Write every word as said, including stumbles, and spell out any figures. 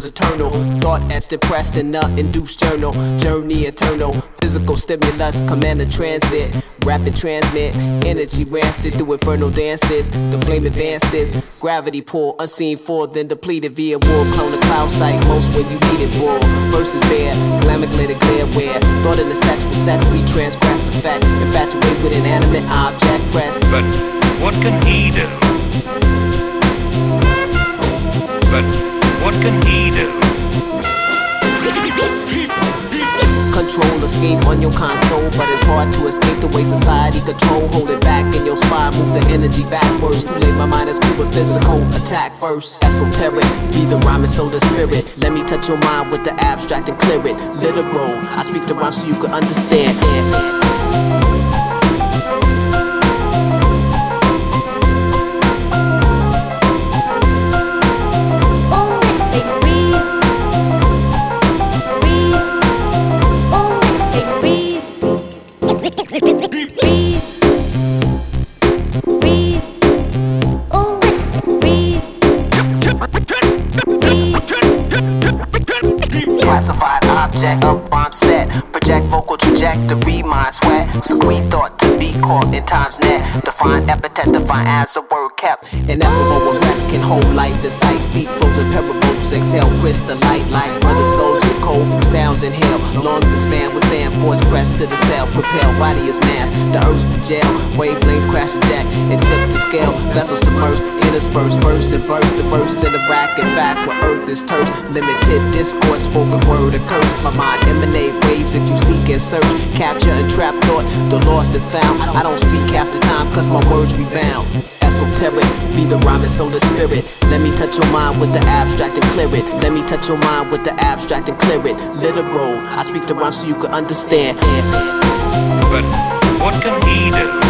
is eternal. Thought etched and pressed in the induced journal. Journey eternal. Physical stimulus, command the transit. Rapid transmit, energy rancid through infernal dances. The flame advances, gravity pull, unseen for, then depleted via war. Clone the cloud sight, most when you need it raw. Versus bare, glamic lit glare where thought in the sex with sex, we transgress effect. Infatuate with inanimate object press. But what can he do? But what can he do? Control, escape on your console, but it's hard to escape the way society control. Hold it back in your spine, move the energy backwards. Stimulate my mind as cool with physical attack first. Esoteric, be the rhyme and soul the spirit. Let me touch your mind with the abstract and clear it. Literal, I speak the rhyme so you can understand. Classified object, up rhyme set. Project vocal trajectory, mind sweat. Secrete thought to be caught in time's net. Define epithet, define as a word kept. Ineffable when rap can hold life. The sights, beat frozen parables, exhale crystallite like other souls is cold from sounds inhale. Lungs expand, withstand force pressed to the cell. Propel, body is mass, the earth's the jail. Wavelength crash and jack, and tip to scale. Vessel submersed, interspersed, verse and birth. The verse in the rack, in fact, where earth is terse. Limited discourse, spoken word or curse. My mind emanate waves if you seek and search. Capture and trap thought, the lost and found. I don't speak half the time cause my words rebound. Esoteric, be the rhyme and soul the spirit. Let me touch your mind with the abstract and clear it. Let me touch your mind with the abstract and clear it. Literal, I speak the rhyme so you can understand. But what can he do?